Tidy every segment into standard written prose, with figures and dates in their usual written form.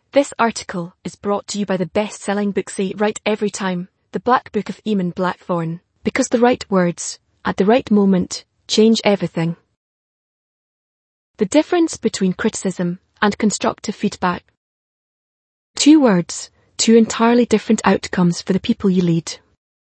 This article is brought to you by the best-selling book Say It Right Every Time, The Black Book of Eamon Blackthorne, because the right words, at the right moment, change everything. The difference between criticism and constructive feedback. Two words, two entirely different outcomes for the people you lead.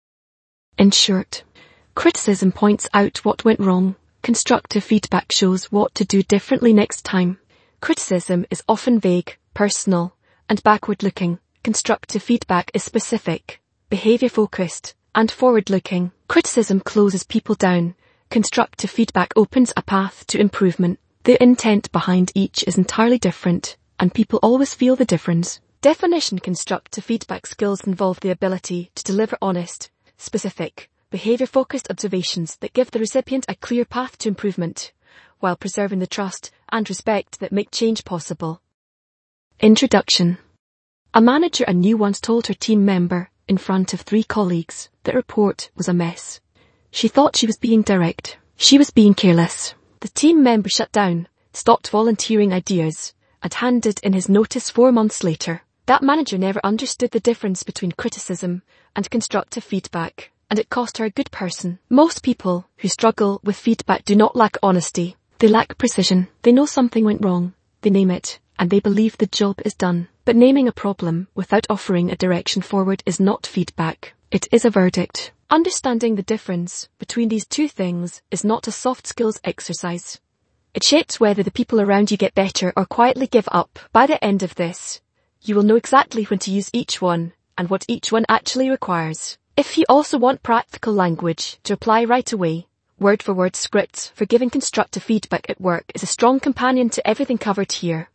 In short, criticism points out what went wrong. Constructive feedback shows what to do differently next time. Criticism is often vague, personal, and backward-looking. Constructive feedback is specific, behavior-focused, and forward-looking. Criticism closes people down. Constructive feedback opens a path to improvement. The intent behind each is entirely different, and people always feel the difference. Definition: constructive feedback skills involve the ability to deliver honest, specific, behavior-focused observations that give the recipient a clear path to improvement, while preserving the trust and respect that make change possible. Introduction. A manager I knew once told her team member, in front of 3 colleagues, that her report was a mess. She thought she was being direct. She was being careless. The team member shut down, stopped volunteering ideas, and handed in his notice 4 months later. That manager never understood the difference between criticism and constructive feedback, and it cost her a good person. Most people who struggle with feedback do not lack honesty. They lack precision. They know something went wrong. They name it, and they believe the job is done. But naming a problem without offering a direction forward is not feedback. It is a verdict. Understanding the difference between these two things is not a soft skills exercise. It shapes whether the people around you get better or quietly give up. By the end of this, you will know exactly when to use each one and what each one actually requires. If you also want practical language to apply right away, word-for-word scripts for giving constructive feedback at work is a strong companion to everything covered here.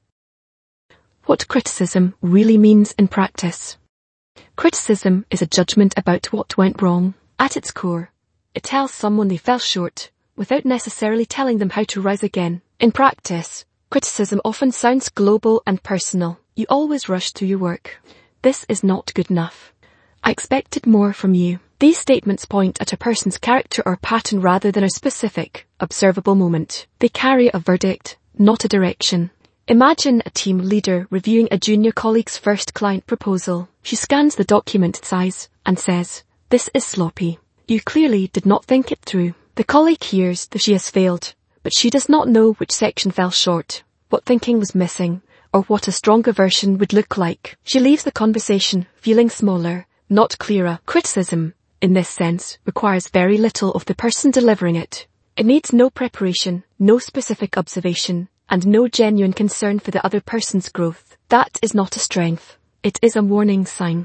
What criticism really means in practice. Criticism is a judgment about what went wrong. At its core, it tells someone they fell short, without necessarily telling them how to rise again. In practice, criticism often sounds global and personal. You always rush through your work. This is not good enough. I expected more from you. These statements point at a person's character or pattern rather than a specific, observable moment. They carry a verdict, not a direction. Imagine a team leader reviewing a junior colleague's first client proposal. She scans the document size and says, "This is sloppy. You clearly did not think it through." The colleague hears that she has failed, but she does not know which section fell short, what thinking was missing, or what a stronger version would look like. She leaves the conversation feeling smaller, not clearer. Criticism, in this sense, requires very little of the person delivering it. It needs no preparation, no specific observation, and no genuine concern for the other person's growth. That is not a strength. It is a warning sign.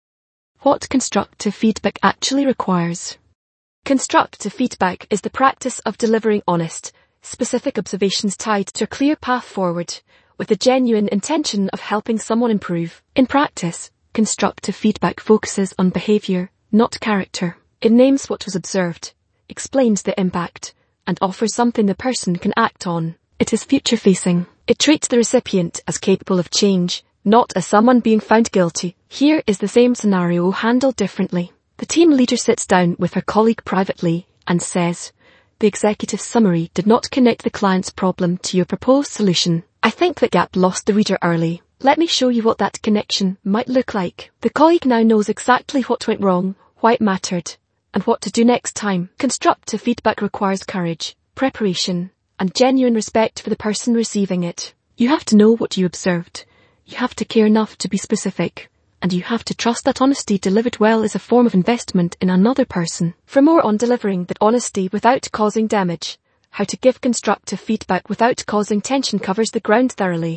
What constructive feedback actually requires. Constructive feedback is the practice of delivering honest, specific observations tied to a clear path forward, with the genuine intention of helping someone improve. In practice, constructive feedback focuses on behavior, not character. It names what was observed, explains the impact, and offers something the person can act on. It is future-facing. It treats the recipient as capable of change, not as someone being found guilty. Here is the same scenario handled differently. The team leader sits down with her colleague privately and says, "The executive summary did not connect the client's problem to your proposed solution. I think that gap lost the reader early. Let me show you what that connection might look like." The colleague now knows exactly what went wrong, why it mattered, and what to do next time. Constructive feedback requires courage, preparation, and genuine respect for the person receiving it. You have to know what you observed. You have to care enough to be specific. And you have to trust that honesty delivered well is a form of investment in another person. For more on delivering that honesty without causing damage, how to give constructive feedback without causing tension covers the ground thoroughly.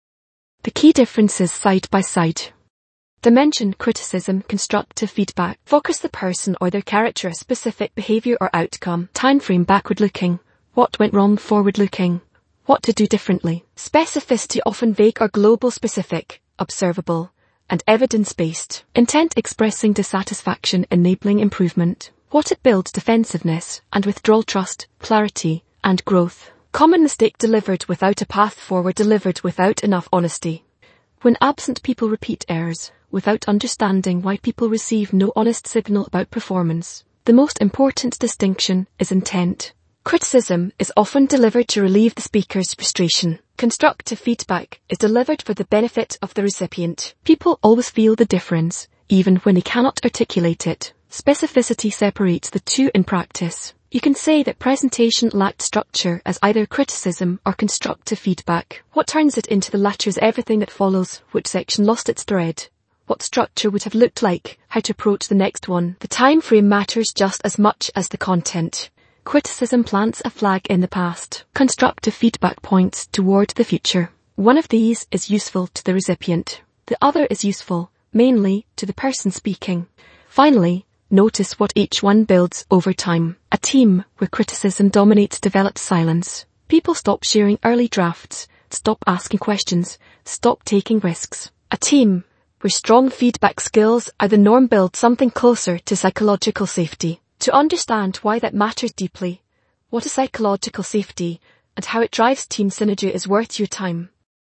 The key differences side by side. Dimension: criticism, constructive feedback. Focus the person or their character, a specific behavior or outcome. Timeframe: backward-looking. What went wrong? Forward-looking. What to do differently. Specificity: often vague or global, specific, observable, and evidence-based. Intent: expressing dissatisfaction, enabling improvement. What it builds: defensiveness and withdrawal, trust, clarity, and growth. Common mistake: delivered without a path forward, delivered without enough honesty. When absent, people repeat errors, without understanding why. People receive no honest signal about performance. The most important distinction is intent. Criticism is often delivered to relieve the speaker's frustration. Constructive feedback is delivered for the benefit of the recipient. People always feel the difference, even when they cannot articulate it. Specificity separates the two in practice. You can say that presentation lacked structure as either criticism or constructive feedback. What turns it into the latter is everything that follows. Which section lost its thread? What structure would have looked like? How to approach the next one? The time frame matters just as much as the content. Criticism plants a flag in the past. Constructive feedback points toward the future. One of these is useful to the recipient. The other is useful, mainly, to the person speaking. Finally, notice what each one builds over time. A team where criticism dominates develops silence. People stop sharing early drafts, stop asking questions, stop taking risks. A team where strong feedback skills are the norm builds something closer to psychological safety. To understand why that matters deeply, what is psychological safety, and how it drives team synergy is worth your time.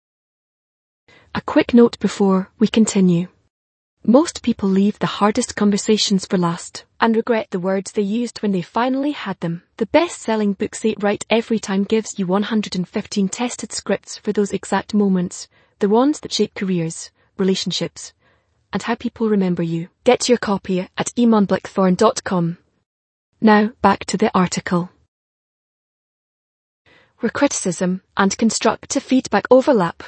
A quick note before we continue. Most people leave the hardest conversations for last and regret the words they used when they finally had them. The best-selling book Say It Right Every Time gives you 115 tested scripts for those exact moments, the ones that shape careers, relationships, and how people remember you. Get your copy at eamonblackthorn.com. Now back to the article. Where criticism and constructive feedback overlap.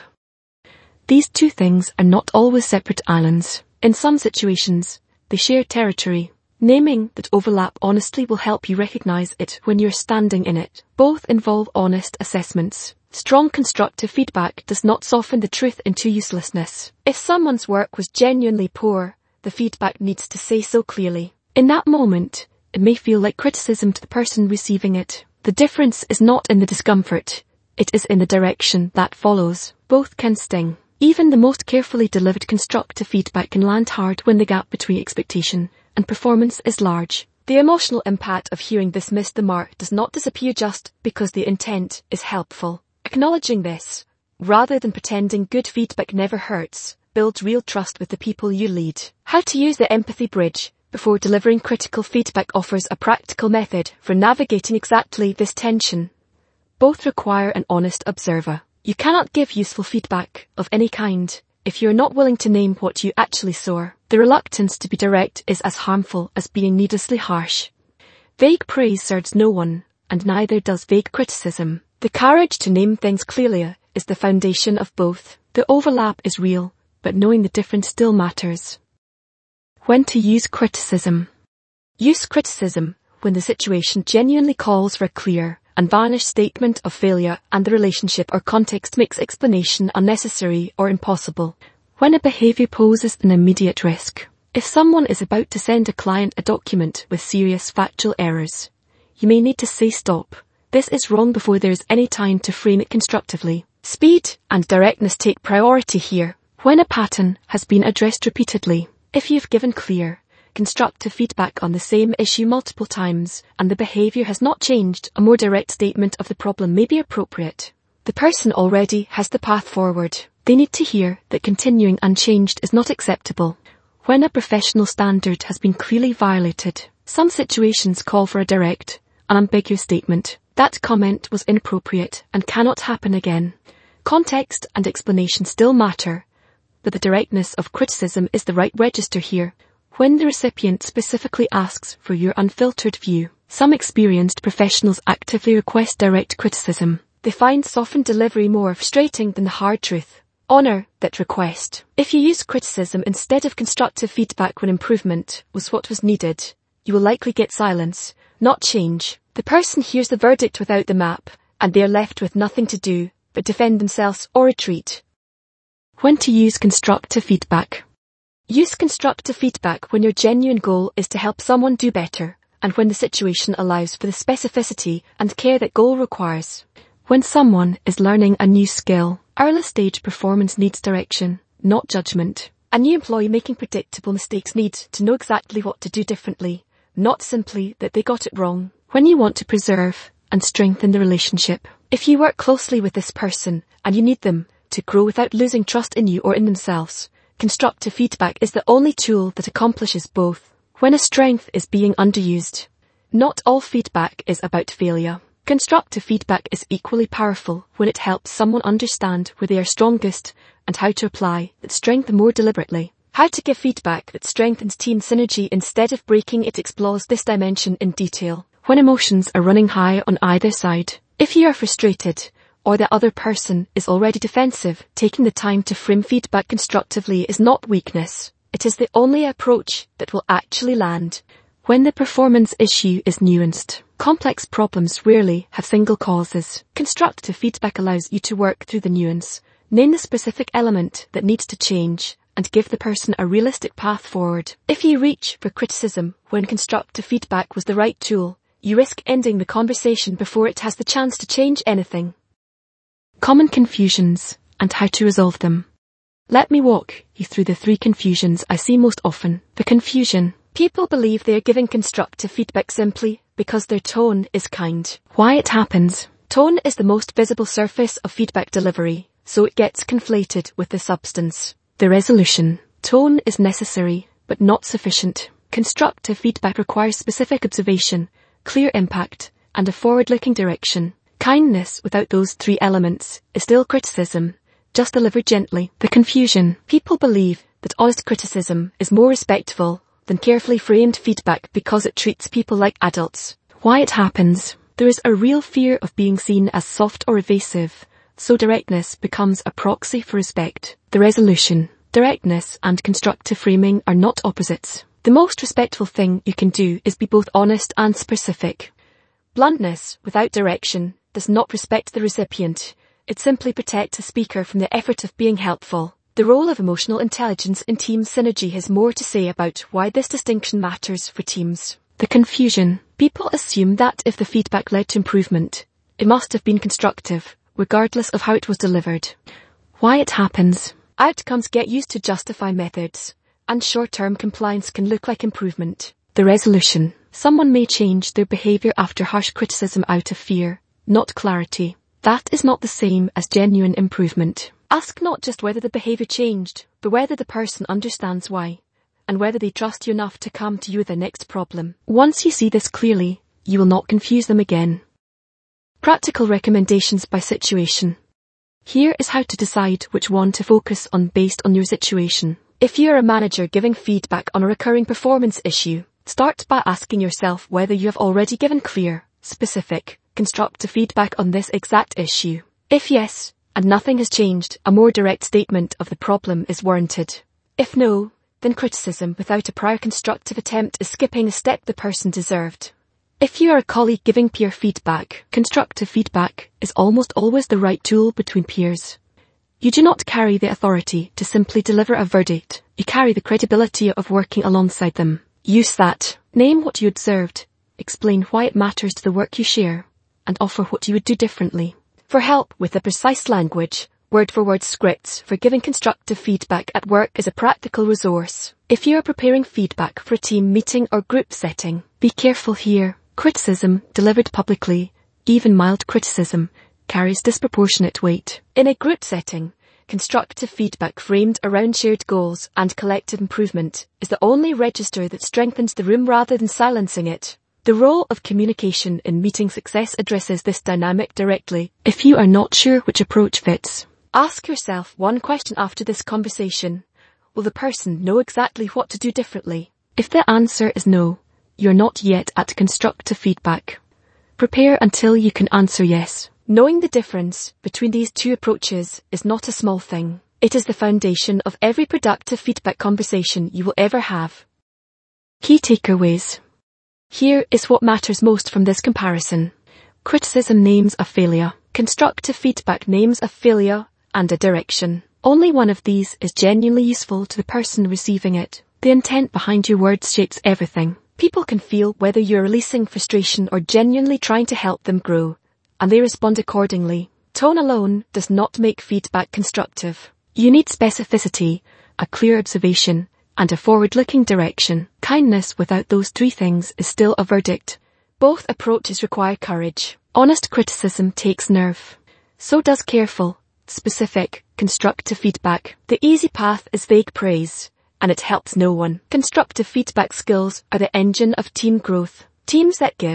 These two things are not always separate islands. In some situations, they share territory. Naming that overlap honestly will help you recognize it when you're standing in it. Both involve honest assessments. Strong constructive feedback does not soften the truth into uselessness. If someone's work was genuinely poor, the feedback needs to say so clearly. In that moment, it may feel like criticism to the person receiving it. The difference is not in the discomfort, it is in the direction that follows. Both can sting. Even the most carefully delivered constructive feedback can land hard when the gap between expectation and performance is large. The emotional impact of hearing this miss the mark does not disappear just because the intent is helpful. Acknowledging this, rather than pretending good feedback never hurts, builds real trust with the people you lead. How to use the empathy bridge before delivering critical feedback offers a practical method for navigating exactly this tension. Both require an honest observer. You cannot give useful feedback of any kind if you are not willing to name what you actually saw. The reluctance to be direct is as harmful as being needlessly harsh. Vague praise serves no one, and neither does vague criticism. The courage to name things clearly is the foundation of both. The overlap is real, but knowing the difference still matters. When to use criticism. Use criticism when the situation genuinely calls for a clear, unvarnished statement of failure and the relationship or context makes explanation unnecessary or impossible. When a behavior poses an immediate risk. If someone is about to send a client a document with serious factual errors, you may need to say stop. This is wrong before there is any time to frame it constructively. Speed and directness take priority here. When a pattern has been addressed repeatedly, if you've given clear, constructive feedback on the same issue multiple times and the behavior has not changed, a more direct statement of the problem may be appropriate. The person already has the path forward. They need to hear that continuing unchanged is not acceptable. When a professional standard has been clearly violated, some situations call for a direct, unambiguous statement. That comment was inappropriate and cannot happen again. Context and explanation still matter, but the directness of criticism is the right register here. When the recipient specifically asks for your unfiltered view, some experienced professionals actively request direct criticism. They find softened delivery more frustrating than the hard truth. Honor that request. If you use criticism instead of constructive feedback when improvement was what was needed, you will likely get silence, not change. The person hears the verdict without the map, and they are left with nothing to do but defend themselves or retreat. When to use constructive feedback. Use constructive feedback when your genuine goal is to help someone do better, and when the situation allows for the specificity and care that goal requires. When someone is learning a new skill, early stage performance needs direction, not judgment. A new employee making predictable mistakes needs to know exactly what to do differently, not simply that they got it wrong. When you want to preserve and strengthen the relationship, if you work closely with this person and you need them to grow without losing trust in you or in themselves, constructive feedback is the only tool that accomplishes both. When a strength is being underused, not all feedback is about failure. Constructive feedback is equally powerful when it helps someone understand where they are strongest and how to apply that strength more deliberately. How to give feedback that strengthens team synergy instead of breaking it explores this dimension in detail. When emotions are running high on either side, if you are frustrated or the other person is already defensive, taking the time to frame feedback constructively is not weakness. It is the only approach that will actually land. When the performance issue is nuanced, complex problems rarely have single causes. Constructive feedback allows you to work through the nuance, name the specific element that needs to change, and give the person a realistic path forward. If you reach for criticism when constructive feedback was the right tool, you risk ending the conversation before it has the chance to change anything. Common confusions and how to resolve them. Let me walk you through the 3 confusions I see most often. The confusion. People believe they are giving constructive feedback simply because their tone is kind. Why it happens. Tone is the most visible surface of feedback delivery, so it gets conflated with the substance. The resolution. Tone is necessary, but not sufficient. Constructive feedback requires specific observation, clear impact, and a forward-looking direction. Kindness without those 3 elements is still criticism, just delivered gently. The confusion. People believe that honest criticism is more respectful than carefully framed feedback because it treats people like adults. Why it happens. There is a real fear of being seen as soft or evasive, so directness becomes a proxy for respect. The resolution. Directness and constructive framing are not opposites. The most respectful thing you can do is be both honest and specific. Bluntness without direction does not respect the recipient. It simply protects the speaker from the effort of being helpful. The role of emotional intelligence in team synergy has more to say about why this distinction matters for teams. The confusion. People assume that if the feedback led to improvement, it must have been constructive, regardless of how it was delivered. Why it happens. Outcomes get used to justify methods, and short-term compliance can look like improvement. The resolution. Someone may change their behavior after harsh criticism out of fear, not clarity. That is not the same as genuine improvement. Ask not just whether the behavior changed, but whether the person understands why, and whether they trust you enough to come to you with the next problem. Once you see this clearly, you will not confuse them again. Practical recommendations by situation. Here is how to decide which one to focus on based on your situation. If you are a manager giving feedback on a recurring performance issue, start by asking yourself whether you have already given clear, specific, constructive feedback on this exact issue. If yes, and nothing has changed, a more direct statement of the problem is warranted. If no, then criticism without a prior constructive attempt is skipping a step the person deserved. If you are a colleague giving peer feedback, constructive feedback is almost always the right tool between peers. You do not carry the authority to simply deliver a verdict. You carry the credibility of working alongside them. Use that. Name what you observed, explain why it matters to the work you share, and offer what you would do differently. For help with the precise language, word-for-word scripts for giving constructive feedback at work is a practical resource. If you are preparing feedback for a team meeting or group setting, be careful here. Criticism delivered publicly, even mild criticism, carries disproportionate weight. In a group setting, constructive feedback framed around shared goals and collective improvement is the only register that strengthens the room rather than silencing it. The role of communication in meeting success addresses this dynamic directly. If you are not sure which approach fits, ask yourself one question after this conversation. Will the person know exactly what to do differently? If the answer is no, you're not yet at constructive feedback. Prepare until you can answer yes. Knowing the difference between these 2 approaches is not a small thing. It is the foundation of every productive feedback conversation you will ever have. Key takeaways. Here is what matters most from this comparison. Criticism names a failure. Constructive feedback names a failure and a direction. Only one of these is genuinely useful to the person receiving it. The intent behind your words shapes everything. People can feel whether you're releasing frustration or genuinely trying to help them grow, and they respond accordingly. Tone alone does not make feedback constructive. You need specificity, a clear observation, and a forward-looking direction. Kindness without those 3 things is still a verdict. Both approaches require courage. Honest criticism takes nerve. So does careful, specific, constructive feedback. The easy path is vague praise, and it helps no one. Constructive feedback skills are the engine of team growth. Teams that give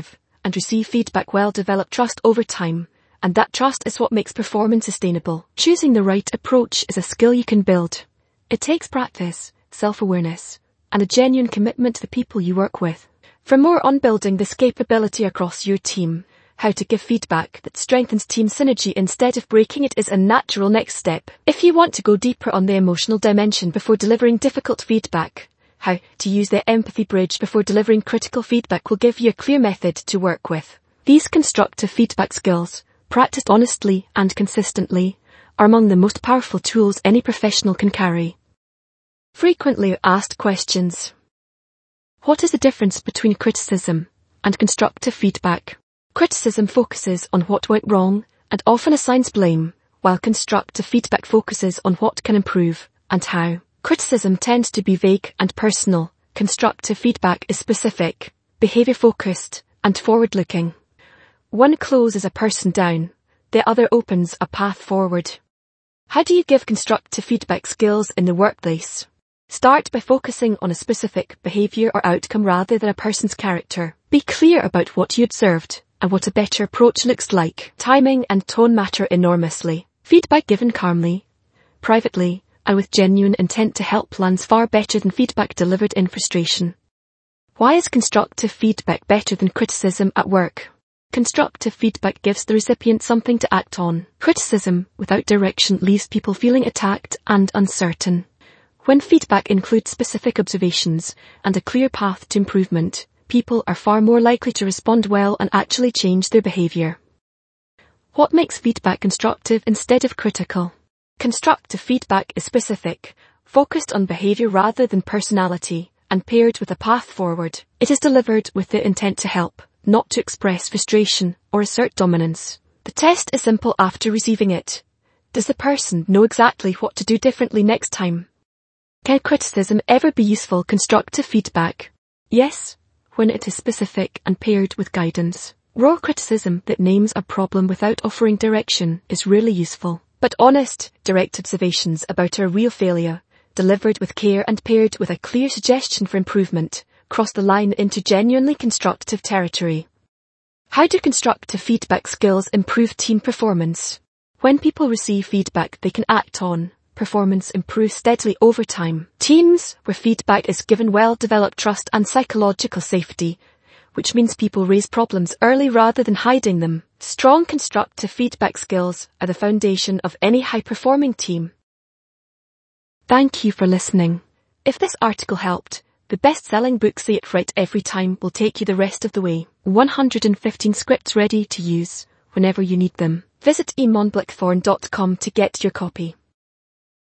and receive feedback well develop trust over time, and that trust is what makes performance sustainable. Choosing the right approach is a skill you can build. It takes practice, self-awareness, and a genuine commitment to the people you work with. For more on building this capability across your team, how to give feedback that strengthens team synergy instead of breaking it is a natural next step. If you want to go deeper on the emotional dimension before delivering difficult feedback, how to use the empathy bridge before delivering critical feedback will give you a clear method to work with. These constructive feedback skills, practiced honestly and consistently, are among the most powerful tools any professional can carry. Frequently asked questions. What is the difference between criticism and constructive feedback? Criticism focuses on what went wrong and often assigns blame, while constructive feedback focuses on what can improve and how. Criticism tends to be vague and personal. Constructive feedback is specific, behavior-focused, and forward-looking. One closes a person down, the other opens a path forward. How do you give constructive feedback skills in the workplace? Start by focusing on a specific behavior or outcome rather than a person's character. Be clear about what you observed and what a better approach looks like. Timing and tone matter enormously. Feedback given calmly, privately, and with genuine intent to help lands far better than feedback delivered in frustration. Why is constructive feedback better than criticism at work? Constructive feedback gives the recipient something to act on. Criticism without direction leaves people feeling attacked and uncertain. When feedback includes specific observations and a clear path to improvement, people are far more likely to respond well and actually change their behavior. What makes feedback constructive instead of critical? Constructive feedback is specific, focused on behavior rather than personality, and paired with a path forward. It is delivered with the intent to help, not to express frustration or assert dominance. The test is simple after receiving it. Does the person know exactly what to do differently next time? Can criticism ever be useful constructive feedback? Yes, when it is specific and paired with guidance. Raw criticism that names a problem without offering direction is rarely useful. But honest, direct observations about a real failure, delivered with care and paired with a clear suggestion for improvement, cross the line into genuinely constructive territory. How do constructive feedback skills improve team performance? When people receive feedback they can act on, performance improves steadily over time. Teams where feedback is given well develop trust and psychological safety, which means people raise problems early rather than hiding them. Strong constructive feedback skills are the foundation of any high-performing team. Thank you for listening. If this article helped, the best-selling book Say It Right Every Time will take you the rest of the way. 115 scripts ready to use whenever you need them. Visit imanblackthorn.com to get your copy.